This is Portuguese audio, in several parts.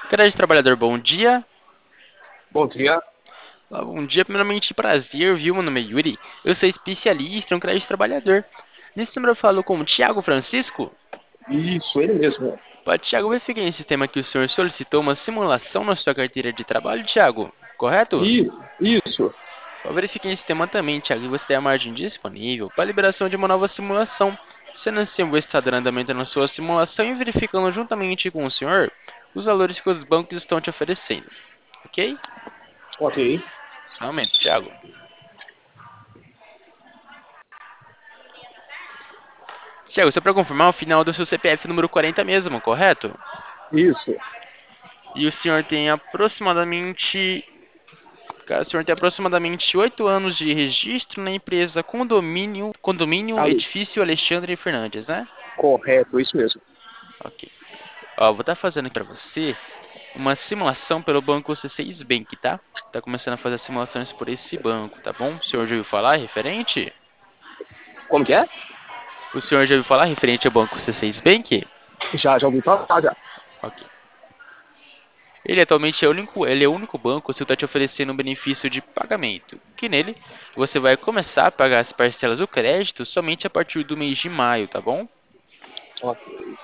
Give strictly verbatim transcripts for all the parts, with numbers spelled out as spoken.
Crédito Trabalhador, bom dia. Bom dia. Ah, Bom dia, primeiramente, prazer, viu? Meu nome é Yuri. Eu sou especialista em crédito trabalhador. Nesse número eu falo com o Thiago Francisco. Isso, ele mesmo. Pá, Thiago, verifiquei em sistema que o senhor solicitou uma simulação na sua carteira de trabalho, Thiago. Correto? Isso, isso. Eu verifiquei em sistema também, Thiago, e você tem a margem disponível para liberação de uma nova simulação. Sendo assim, eu vou estar dando andamento na sua simulação e verificando juntamente com o senhor os valores que os bancos estão te oferecendo. Ok? Ok. Só um momento, Thiago. Tiago, só para confirmar, o final do seu C P F é número quarenta mesmo, correto? Isso. E o senhor tem aproximadamente, cara, o senhor tem aproximadamente oito anos de registro na empresa Condomínio, Condomínio Ali. Edifício Alexandre Fernandes, né? Correto, isso mesmo. Ok. Ó, vou estar fazendo aqui para você uma simulação pelo banco C seis Bank, tá? Tá começando a fazer simulações por esse banco, tá bom? O senhor já ouviu falar referente? Como que é? O senhor já ouviu falar referente ao banco C seis Bank? Já, já ouvi falar, já. Ok. Ele atualmente é o único, ele é o único banco que está te oferecendo um benefício de pagamento, que nele você vai começar a pagar as parcelas do crédito somente a partir do mês de maio, tá bom? Ok.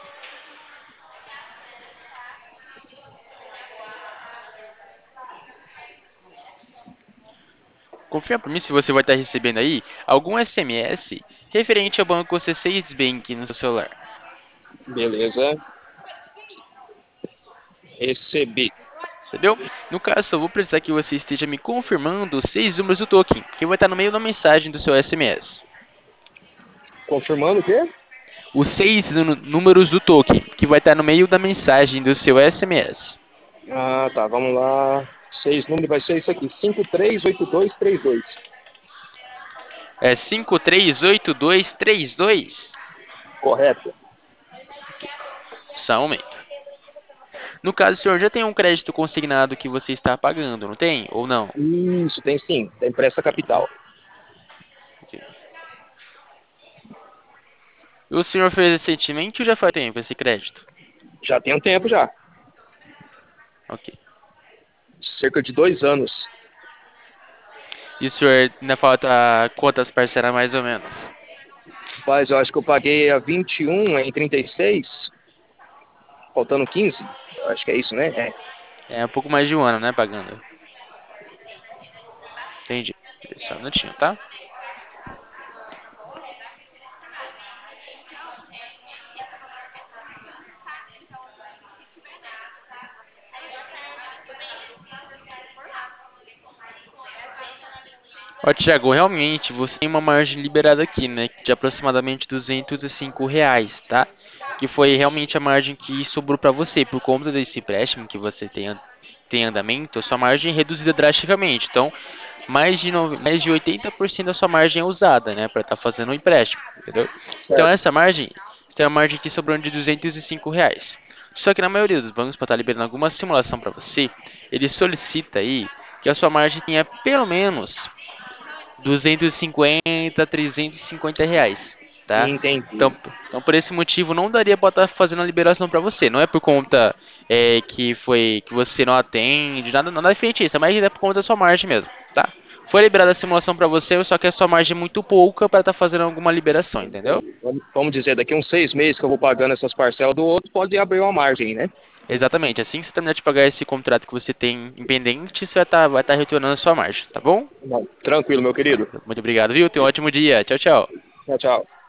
Confirma para mim se você vai estar recebendo aí algum S M S referente ao banco C seis Bank no seu celular. Beleza. Recebi. Entendeu? No caso, eu vou precisar que você esteja me confirmando os seis números do token, que vai estar no meio da mensagem do seu S M S. Confirmando o quê? Os seis nu- números do token, que vai estar no meio da mensagem do seu S M S. Ah, tá. Vamos lá. Seis números vai ser isso aqui. Cinco três oito dois três dois. É cinco três oito dois três dois. Correto. Só um momento. No caso, o senhor já tem um crédito consignado que você está pagando, não tem? Ou não? Isso, tem sim. Da Empresta Capital. Ok. E o senhor fez recentemente ou já faz tempo esse crédito? Já tem um tempo já. Ok. Cerca de dois anos. E o senhor ainda falta quantas parcelas mais ou menos? Mas eu acho que eu paguei a vinte e um em trinta e seis, faltando quinze. Eu acho que é isso, né? É. É um pouco mais de um ano, né, pagando. Entendi. Só um minutinho, tá? Ó, Thiago, realmente você tem uma margem liberada aqui, né? De aproximadamente duzentos e cinco reais, tá? Que foi realmente a margem que sobrou para você. Por conta desse empréstimo que você tem, an- tem andamento, a sua margem é reduzida drasticamente. Então, mais de, nove- mais de oitenta por cento da sua margem é usada, né? Para estar fazendo o empréstimo, entendeu? Então, Certo. essa margem, você tem uma margem aqui sobrando de duzentos e cinco reais. Só que na maioria dos bancos, para estar liberando alguma simulação para você, ele solicita aí que a sua margem tenha pelo menos duzentos e cinquenta, trezentos e cinquenta reais, tá? Entendi. Então, então por esse motivo não daria para estar fazendo a liberação para você. Não é por conta é, que foi que você não atende, nada, nada referente a isso, mas é por conta da sua margem mesmo, tá? Foi liberada a simulação para você, só que a sua margem é muito pouca para estar fazendo alguma liberação, entendeu? Vamos vamos dizer, daqui uns seis meses que eu vou pagando essas parcelas do outro, pode abrir uma margem, né? Exatamente. Assim que você terminar de pagar esse contrato que você tem em pendente, você vai estar vai estar retornando a sua margem, tá bom? Não, tranquilo, meu querido. Muito obrigado, viu? Tenha um ótimo dia. Tchau, tchau. Tchau, tchau.